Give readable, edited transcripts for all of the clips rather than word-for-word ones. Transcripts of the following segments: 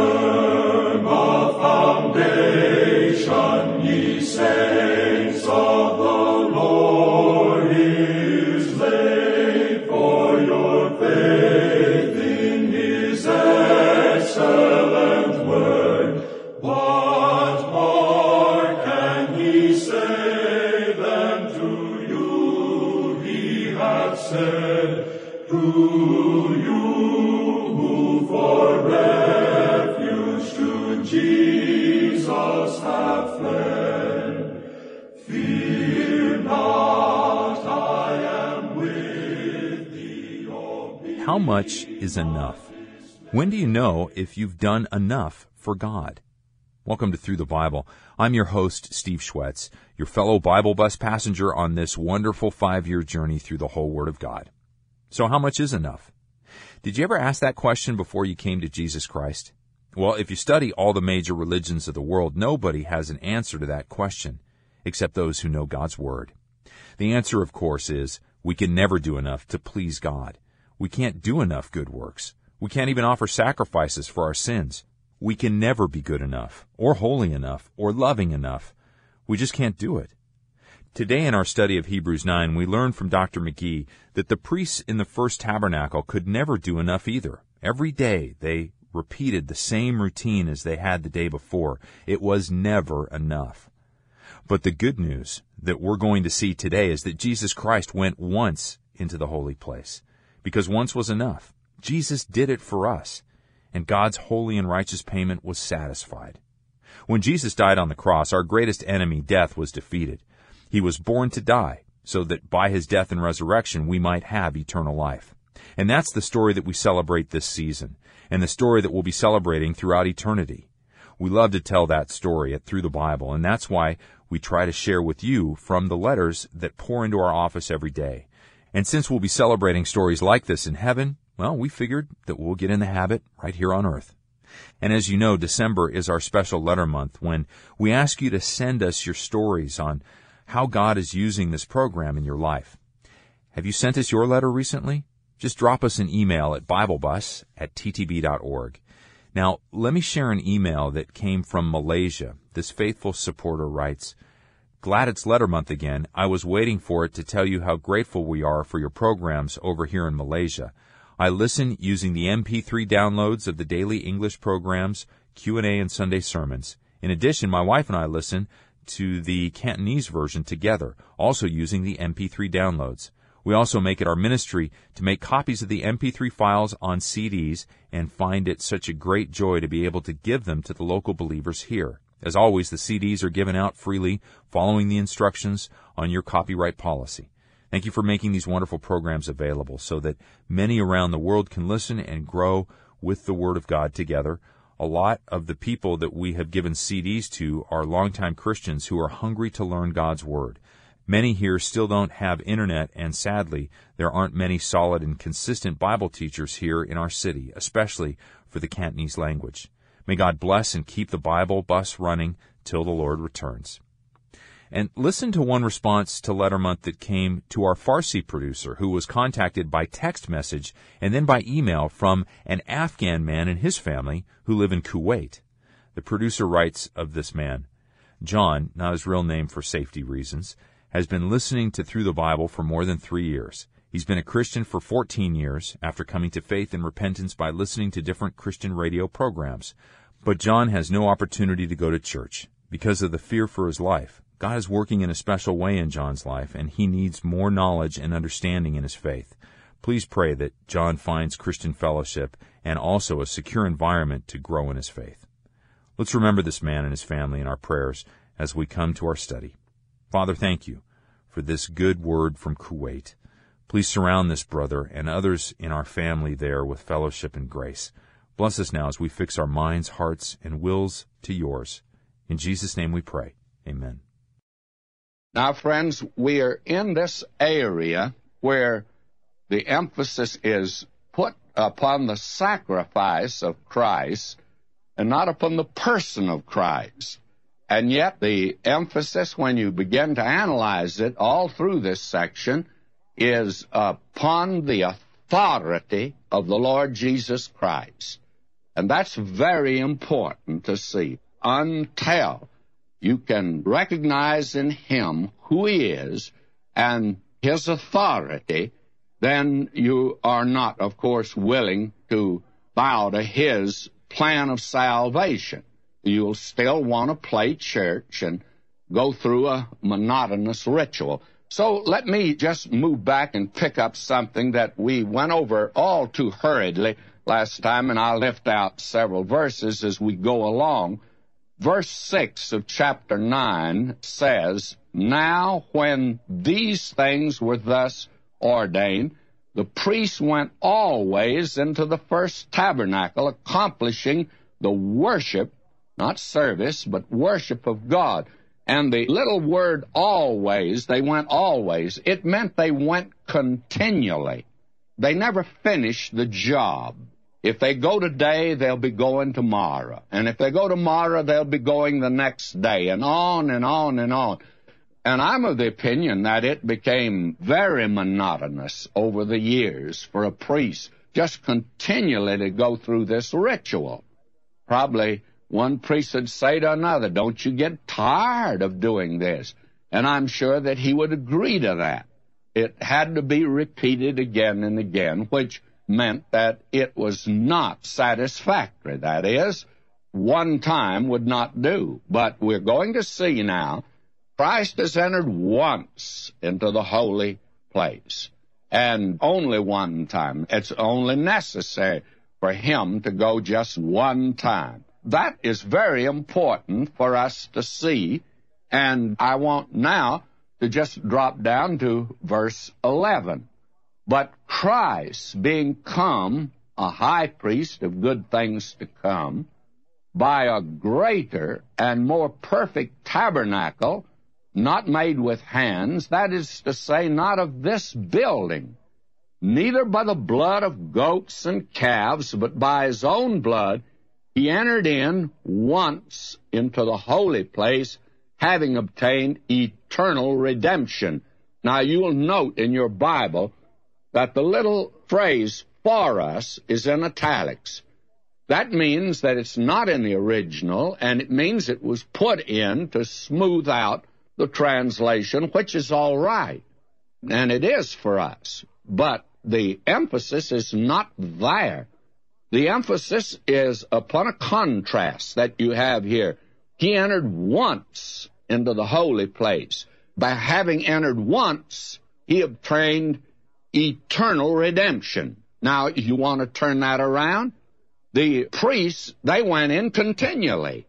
firm a foundation, ye saints of the Lord is laid, for your faith in his excellent word. What more can he say than to you he hath said, to you who for refuge to Jesus have fled? Fear not, I am with thee. How much is enough? When do you know if you've done enough for God? Welcome to Through the Bible. I'm your host, Steve Schwetz, your fellow Bible bus passenger on this wonderful 5-year journey through the whole Word of God. So how much is enough? Did you ever ask that question before you came to Jesus Christ? Well, if you study all the major religions of the world, nobody has an answer to that question, except those who know God's Word. The answer, of course, is we can never do enough to please God. We can't do enough good works. We can't even offer sacrifices for our sins. We can never be good enough, or holy enough, or loving enough. We just can't do it. Today in our study of Hebrews 9, we learn from Dr. McGee that the priests in the first tabernacle could never do enough either. Every day they repeated the same routine as they had the day before. It was never enough. But the good news that we're going to see today is that Jesus Christ went once into the holy place, because once was enough. Jesus did it for us, and God's holy and righteous payment was satisfied. When Jesus died on the cross, our greatest enemy, death, was defeated. He was born to die, so that by his death and resurrection we might have eternal life. And that's the story that we celebrate this season, and the story that we'll be celebrating throughout eternity. We love to tell that story through the Bible, and that's why we try to share with you from the letters that pour into our office every day. And since we'll be celebrating stories like this in heaven, well, we figured that we'll get in the habit right here on earth. And as you know, December is our special letter month when we ask you to send us your stories on how God is using this program in your life. Have you sent us your letter recently? Just drop us an email at biblebus@ttb.org. Now, let me share an email that came from Malaysia. This faithful supporter writes, "Glad it's letter month again. I was waiting for it to tell you how grateful we are for your programs over here in Malaysia. I listen using the MP3 downloads of the daily English programs, Q&A, and Sunday sermons. In addition, my wife and I listen to the Cantonese version together, also using the MP3 downloads. We also make it our ministry to make copies of the MP3 files on CDs and find it such a great joy to be able to give them to the local believers here. As always, the CDs are given out freely, following the instructions on your copyright policy. Thank you for making these wonderful programs available so that many around the world can listen and grow with the Word of God together. A lot of the people that we have given CDs to are longtime Christians who are hungry to learn God's Word. Many here still don't have internet, and sadly, there aren't many solid and consistent Bible teachers here in our city, especially for the Cantonese language. May God bless and keep the Bible bus running till the Lord returns." And listen to one response to Letter Month that came to our Farsi producer, who was contacted by text message and then by email from an Afghan man and his family who live in Kuwait. The producer writes of this man, "John, not his real name for safety reasons, has been listening to Through the Bible for more than 3 years. He's been a Christian for 14 years after coming to faith and repentance by listening to different Christian radio programs. But John has no opportunity to go to church because of the fear for his life. God is working in a special way in John's life, and he needs more knowledge and understanding in his faith. Please pray that John finds Christian fellowship and also a secure environment to grow in his faith." Let's remember this man and his family in our prayers as we come to our study. Father, thank you for this good word from Kuwait. Please surround this brother and others in our family there with fellowship and grace. Bless us now as we fix our minds, hearts, and wills to yours. In Jesus' name we pray. Amen. Now, friends, we are in this area where the emphasis is put upon the sacrifice of Christ and not upon the person of Christ. And yet the emphasis, when you begin to analyze it all through this section, is upon the authority of the Lord Jesus Christ. And that's very important to see. Until you can recognize in him who he is and his authority, then you are not, of course, willing to bow to his plan of salvation. You'll still want to play church and go through a monotonous ritual. So let me just move back and pick up something that we went over all too hurriedly last time, and I'll lift out several verses as we go along. Verse 6 of chapter 9 says, "Now when these things were thus ordained, the priests went always into the first tabernacle, accomplishing the worship, not service, but worship of God." And the little word always, they went always, it meant they went continually. They never finished the job. If they go today, they'll be going tomorrow. And if they go tomorrow, they'll be going the next day, and on and on and on. And I'm of the opinion that it became very monotonous over the years for a priest just continually to go through this ritual. Probably one priest would say to another, "Don't you get tired of doing this?" And I'm sure that he would agree to that. It had to be repeated again and again, which meant that it was not satisfactory. That is, one time would not do. But we're going to see now, Christ has entered once into the holy place, and only one time. It's only necessary for him to go just one time. That is very important for us to see, and I want now to just drop down to verse 11. "But Christ, being come a high priest of good things to come, by a greater and more perfect tabernacle, not made with hands, that is to say, not of this building, neither by the blood of goats and calves, but by his own blood, he entered in once into the holy place, having obtained eternal redemption." Now, you'll note in your Bible that the little phrase "for us" is in italics. That means that it's not in the original, and it means it was put in to smooth out the translation, which is all right, and it is for us. But the emphasis is not there. The emphasis is upon a contrast that you have here. He entered once into the holy place. By having entered once, he obtained eternal redemption. Now, you want to turn that around? The priests, they went in continually,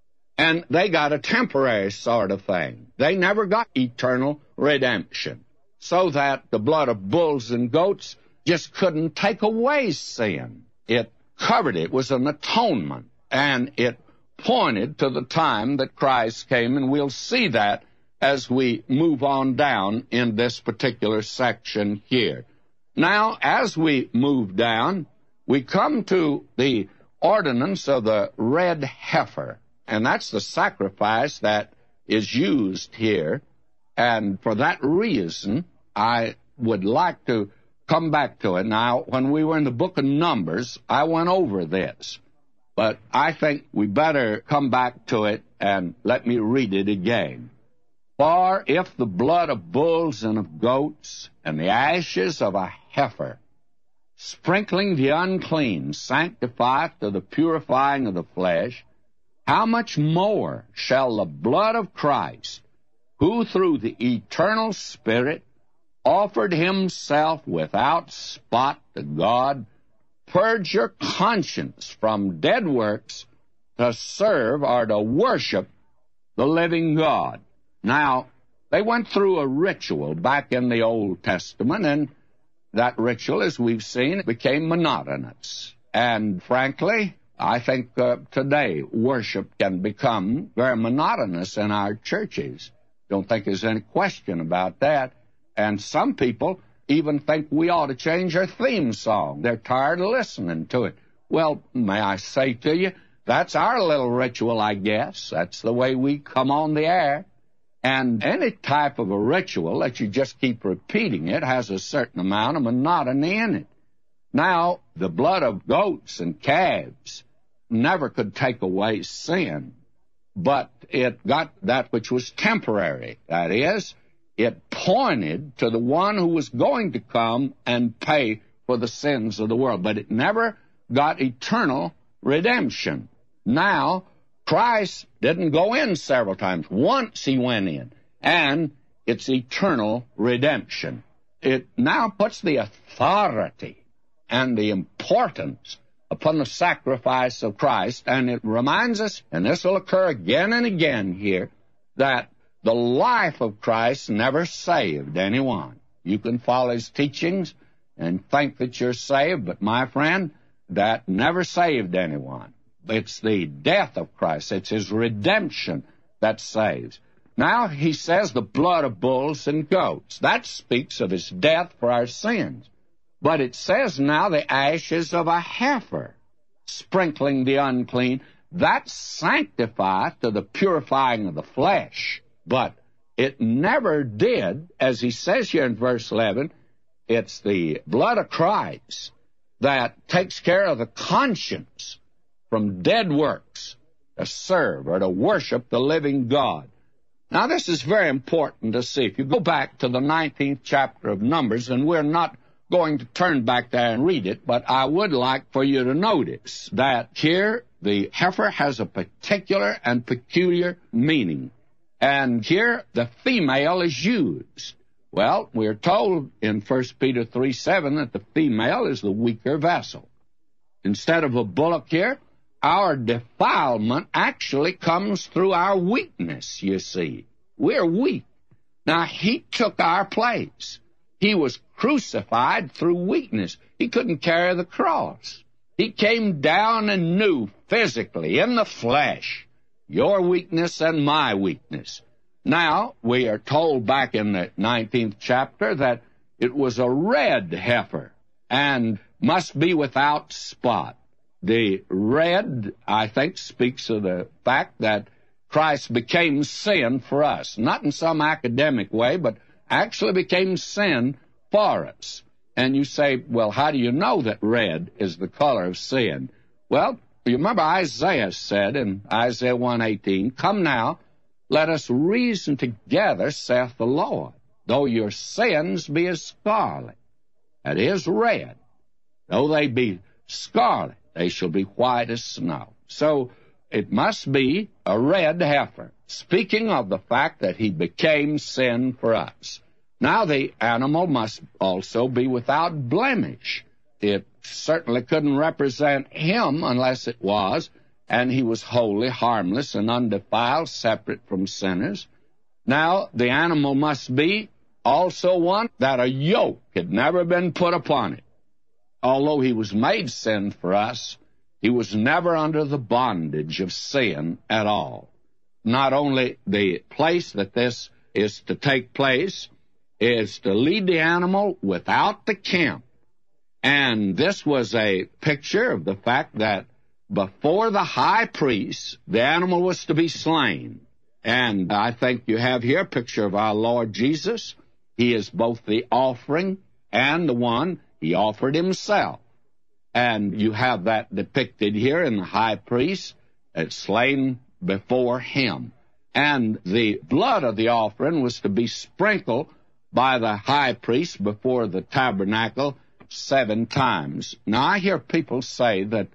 and they got a temporary sort of thing. They never got eternal redemption, so that the blood of bulls and goats just couldn't take away sin. It covered it. It was an atonement, and it pointed to the time that Christ came, and we'll see that as we move on down in this particular section here. Now, as we move down, we come to the ordinance of the red heifer, and that's the sacrifice that is used here. And for that reason, I would like to come back to it. Now, when we were in the book of Numbers, I went over this, but I think we better come back to it and let me read it again. "For if the blood of bulls and of goats and the ashes of a heifer, sprinkling the unclean, sanctifieth to the purifying of the flesh, how much more shall the blood of Christ, who through the eternal Spirit offered himself without spot to God, purge your conscience from dead works to serve or to worship the living God?" Now, they went through a ritual back in the Old Testament, and that ritual, as we've seen, became monotonous. And frankly, I think today worship can become very monotonous in our churches. Don't think there's any question about that. And some people even think we ought to change our theme song. They're tired of listening to it. Well, may I say to you, that's our little ritual, I guess. That's the way we come on the air. And any type of a ritual that you just keep repeating it has a certain amount of monotony in it. Now, the blood of goats and calves never could take away sin, but it got that which was temporary. That is, it pointed to the one who was going to come and pay for the sins of the world, but it never got eternal redemption. Now, Christ didn't go in several times. Once he went in, and it's eternal redemption. It now puts the authority and the importance upon the sacrifice of Christ, and it reminds us, and this will occur again and again here, that the life of Christ never saved anyone. You can follow his teachings and think that you're saved, but my friend, that never saved anyone. It's the death of Christ. It's his redemption that saves. Now he says the blood of bulls and goats. That speaks of his death for our sins. But it says now the ashes of a heifer, sprinkling the unclean. That sanctifieth to the purifying of the flesh. But it never did, as he says here in verse 11, it's the blood of Christ that takes care of the conscience from dead works to serve or to worship the living God. Now, this is very important to see. If you go back to the 19th chapter of Numbers, and we're not going to turn back there and read it, but I would like for you to notice that here the heifer has a particular and peculiar meaning. And here the female is used. Well, we're told in 1 Peter 3:7 that the female is the weaker vessel. Instead of a bullock here, our defilement actually comes through our weakness, you see. We're weak. Now, he took our place. He was crucified through weakness. He couldn't carry the cross. He came down and knew physically, in the flesh, your weakness and my weakness. Now, we are told back in the 19th chapter that it was a red heifer and must be without spot. The red, I think, speaks of the fact that Christ became sin for us, not in some academic way, but actually became sin for us. And you say, well, how do you know that red is the color of sin? Well, you remember Isaiah said in Isaiah 1:18, "Come now, let us reason together, saith the Lord. Though your sins be as scarlet," that is red, "though they be scarlet, they shall be white as snow." So it must be a red heifer, speaking of the fact that he became sin for us. Now the animal must also be without blemish. It certainly couldn't represent him unless it was, and he was wholly harmless and undefiled, separate from sinners. Now the animal must be also one that a yoke had never been put upon it. Although he was made sin for us, he was never under the bondage of sin at all. Not only the place that this is to take place is to lead the animal without the camp. And this was a picture of the fact that before the high priest, the animal was to be slain. And I think you have here a picture of our Lord Jesus. He is both the offering and the one he offered himself. And you have that depicted here in the high priest, it's slain before him. And the blood of the offering was to be sprinkled by the high priest before the tabernacle 7 times. Now, I hear people say that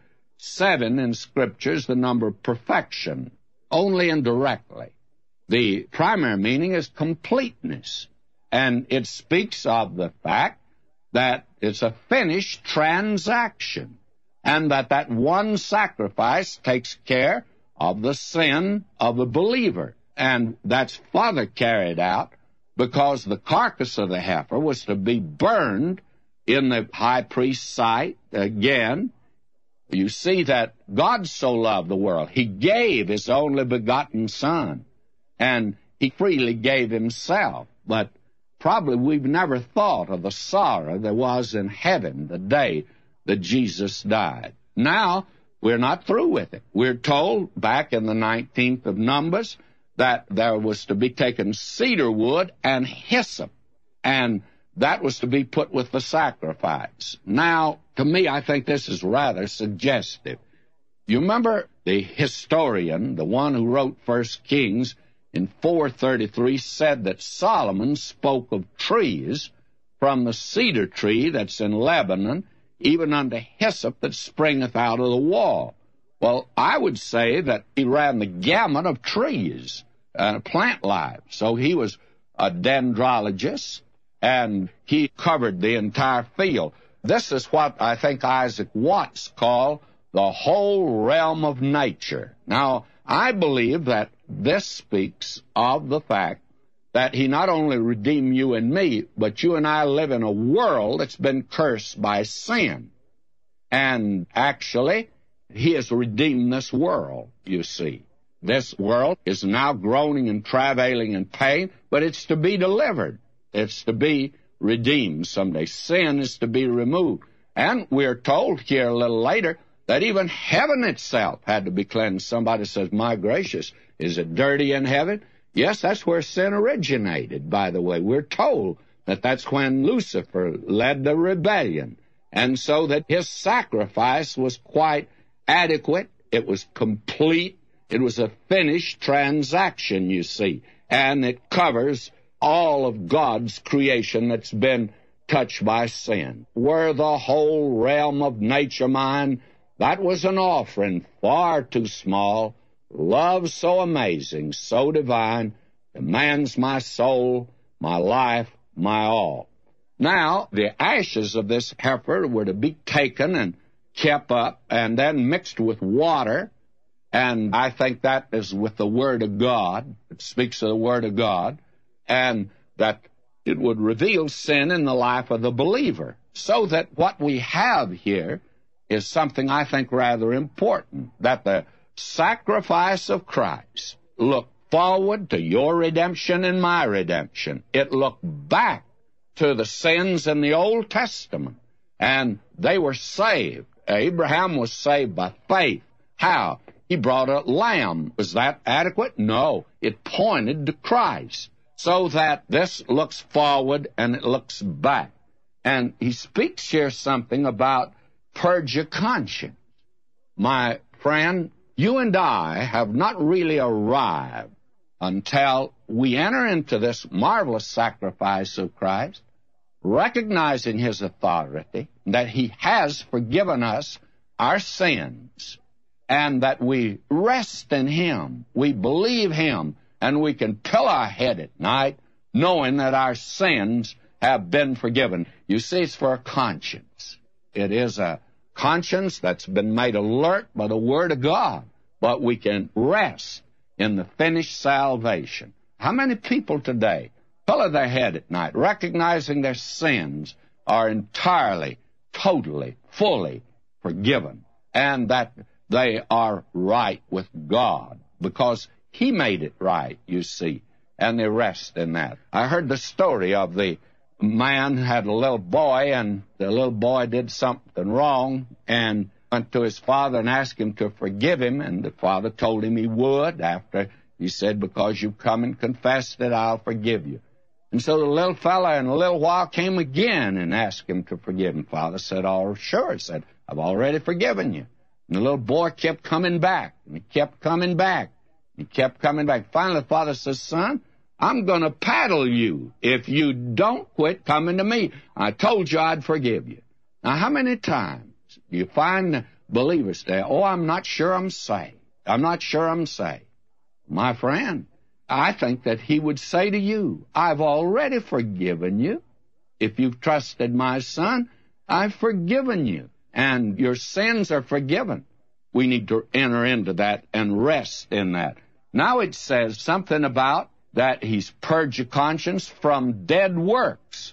7 in Scripture is the number of perfection, only indirectly. The primary meaning is completeness, and it speaks of the fact that it's a finished transaction, and that one sacrifice takes care of the sin of the believer. And that's further carried out because the carcass of the heifer was to be burned in the high priest's sight. Again, you see that God so loved the world. He gave his only begotten Son, and he freely gave himself. But probably we've never thought of the sorrow there was in heaven the day that Jesus died. Now, we're not through with it. We're told back in the 19th of Numbers that there was to be taken cedar wood and hyssop, and that was to be put with the sacrifice. Now, to me, I think this is rather suggestive. You remember the historian, the one who wrote 1 Kings in 433, said that Solomon spoke of trees, from the cedar tree that's in Lebanon, even unto hyssop that springeth out of the wall. Well, I would say that he ran the gamut of trees and plant life. So he was a dendrologist, and he covered the entire field. This is what I think Isaac Watts called the whole realm of nature. Now, I believe that this speaks of the fact that he not only redeemed you and me, but you and I live in a world that's been cursed by sin. And actually, he has redeemed this world, you see. This world is now groaning and travailing in pain, but it's to be delivered. It's to be redeemed someday. Sin is to be removed. And we're told here a little later that even heaven itself had to be cleansed. Somebody says, my gracious, is it dirty in heaven? Yes, that's where sin originated, by the way. We're told that that's when Lucifer led the rebellion. And so that his sacrifice was quite adequate. It was complete. It was a finished transaction, you see. And it covers all of God's creation that's been touched by sin. Were the whole realm of nature mine, that was an offering far too small. Love so amazing, so divine, demands my soul, my life, my all. Now, the ashes of this heifer were to be taken and kept up and then mixed with water, and I think that is with the Word of God. It speaks of the Word of God, and that it would reveal sin in the life of the believer, so that what we have here is something I think rather important, that the sacrifice of Christ looked forward to your redemption and my redemption. It looked back to the sins in the Old Testament, and they were saved. Abraham was saved by faith. How? He brought a lamb. Was that adequate? No. It pointed to Christ, so that this looks forward and it looks back. And he speaks here something about purge your conscience. My friend, you and I have not really arrived until we enter into this marvelous sacrifice of Christ, recognizing his authority, that he has forgiven us our sins, and that we rest in him, we believe him, and we can pillow our head at night knowing that our sins have been forgiven. You see, it's for a conscience. It is a conscience that's been made alert by the Word of God, but we can rest in the finished salvation. How many people today pillow their head at night, recognizing their sins are entirely, totally, fully forgiven, and that they are right with God because he made it right, you see, and they rest in that. I heard the story of the man who had a little boy, and the little boy did something wrong and went to his father and asked him to forgive him, and the father told him he would. After he said, because you've come and confessed it, I'll forgive you. And so the little fella in a little while came again and asked him to forgive him. Father said, oh, sure. He said, I've already forgiven you. And the little boy kept coming back, and he kept coming back. He kept coming back. Finally, the father says, son, I'm going to paddle you if you don't quit coming to me. I told you I'd forgive you. Now, how many times do you find believers say, oh, I'm not sure I'm saved. I'm not sure I'm saved. My friend, I think that he would say to you, I've already forgiven you. If you've trusted my Son, I've forgiven you, and your sins are forgiven. We need to enter into that and rest in that. Now it says something about that he's purged your conscience from dead works.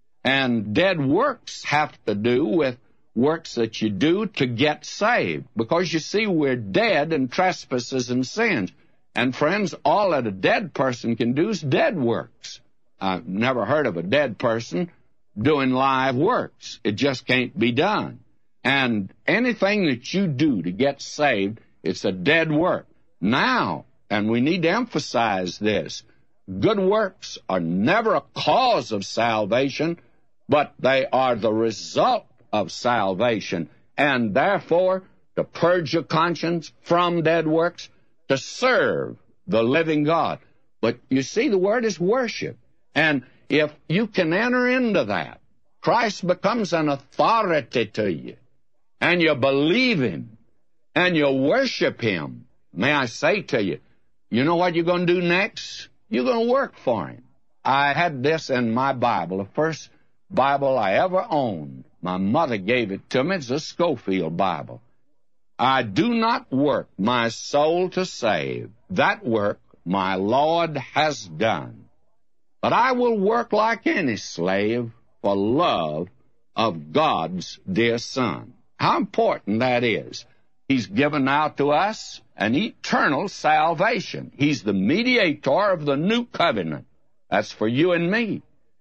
And dead works have to do with works that you do to get saved. Because you see, we're dead in trespasses and sins. And friends, all that a dead person can do is dead works. I've never heard of a dead person doing live works. It just can't be done. And anything that you do to get saved, it's a dead work. Now, and we need to emphasize this, good works are never a cause of salvation, but they are the result of salvation. And therefore, to purge your conscience from dead works, to serve the living God. But you see, the word is worship. And if you can enter into that, Christ becomes an authority to you, and you believe Him, and you worship Him. May I say to you, you know what you're going to do next? You're going to work for Him. I had this in my Bible, the first Bible I ever owned. My mother gave it to me. It's a Schofield Bible. I do not work my soul to save. That work my Lord has done. But I will work like any slave for love of God's dear Son. How important that is. He's given out to us an eternal salvation. He's the mediator of the new covenant. That's for you and me.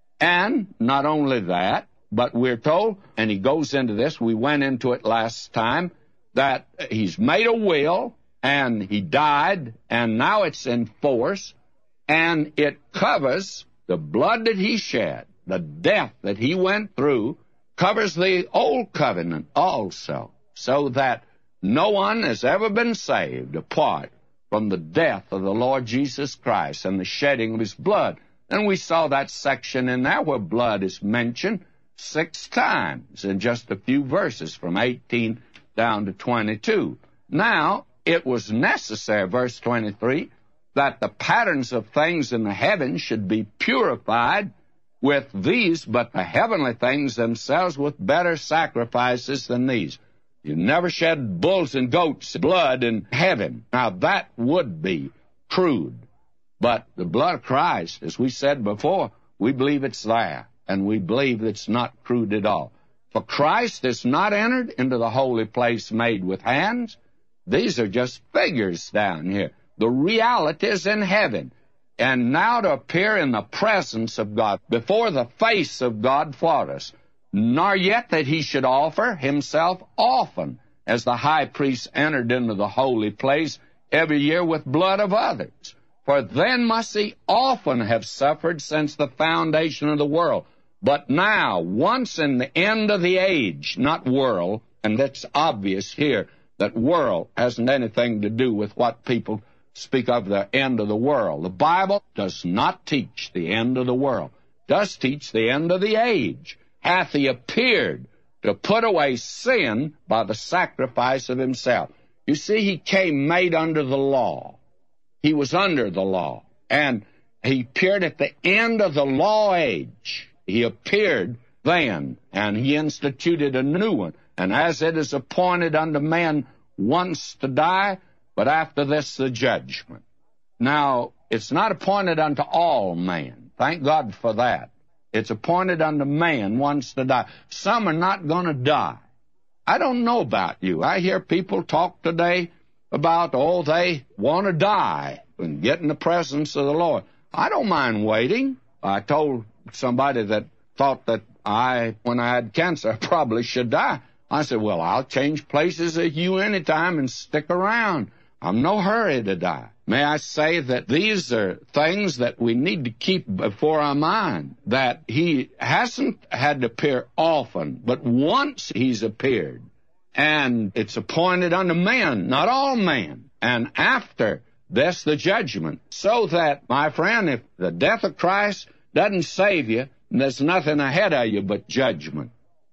And not only that, but we're told, and he goes into this, we went into it last time, that he's made a will, and he died, and now it's in force, and it covers the blood that he shed, the death that he went through, covers the old covenant also, so that no one has ever been saved apart from the death of the Lord Jesus Christ and the shedding of his blood. And we saw that section in there where blood is mentioned 6 times in just a few verses, from 18 down to 22. Now, it was necessary, verse 23, that the patterns of things in the heavens should be purified with these, but the heavenly things themselves with better sacrifices than these. You never shed bulls and goats' blood in heaven. Now, that would be crude. But the blood of Christ, as we said before, we believe it's there, and we believe it's not crude at all. For Christ is not entered into the holy place made with hands. These are just figures down here. The reality is in heaven. And now to appear in the presence of God, before the face of God for us, nor yet that he should offer himself often, as the high priest entered into the holy place every year with blood of others. For then must he often have suffered since the foundation of the world. But now, once in the end of the age, not world, and that's obvious here, that world hasn't anything to do with what people speak of the end of the world. The Bible does not teach the end of the world. It does teach the end of the age. Hath he appeared to put away sin by the sacrifice of himself. You see, he came made under the law. He was under the law. And he appeared at the end of the law age. He appeared then, and he instituted a new one. And as it is appointed unto man once to die, but after this the judgment. Now, it's not appointed unto all man. Thank God for that. It's appointed unto man once to die. Some are not going to die. I don't know about you. I hear people talk today about, they want to die and get in the presence of the Lord. I don't mind waiting. I told somebody that thought that when I had cancer, I probably should die. I said, well, I'll change places with you anytime and stick around. I'm no hurry to die. May I say that these are things that we need to keep before our mind, that he hasn't had to appear often, but once he's appeared. And it's appointed unto men, not all men. And after this, the judgment. So that, my friend, if the death of Christ doesn't save you, there's nothing ahead of you but judgment.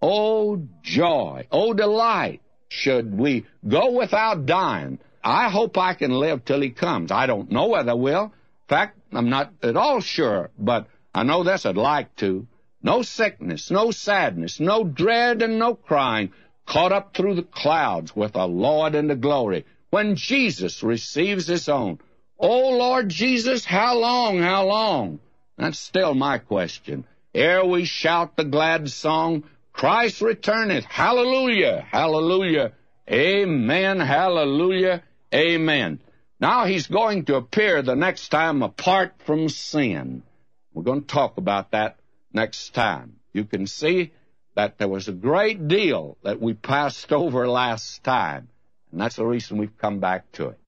Oh, joy, oh, delight, should we go without dying. I hope I can live till he comes. I don't know whether I will. In fact, I'm not at all sure, but I know this, I'd like to. No sickness, no sadness, no dread and no crying, caught up through the clouds with the Lord in the glory, when Jesus receives his own. Oh, Lord Jesus, how long, how long? That's still my question. Ere we shout the glad song, Christ returneth, hallelujah, hallelujah, amen, hallelujah, amen. Now he's going to appear the next time apart from sin. We're going to talk about that next time. You can see that there was a great deal that we passed over last time, and that's the reason we've come back to it.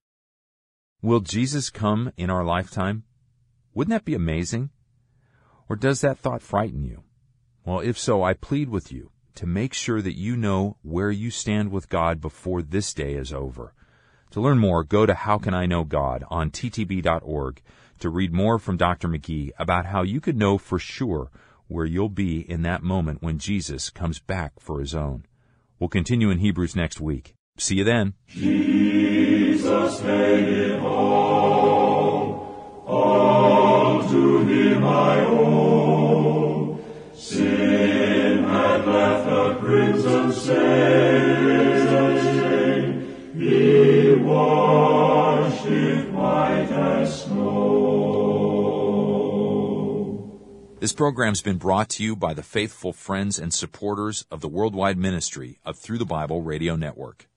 Will Jesus come in our lifetime? Wouldn't that be amazing? Or does that thought frighten you? Well, if so, I plead with you to make sure that you know where you stand with God before this day is over. To learn more, go to How Can I Know God on ttb.org to read more from Dr. McGee about how you could know for sure where you'll be in that moment when Jesus comes back for His own. We'll continue in Hebrews next week. See you then. Jesus made it all to Him I owe. Sin had left a crimson stain, He washed it white as snow. This program's been brought to you by the faithful friends and supporters of the worldwide ministry of Through the Bible Radio Network.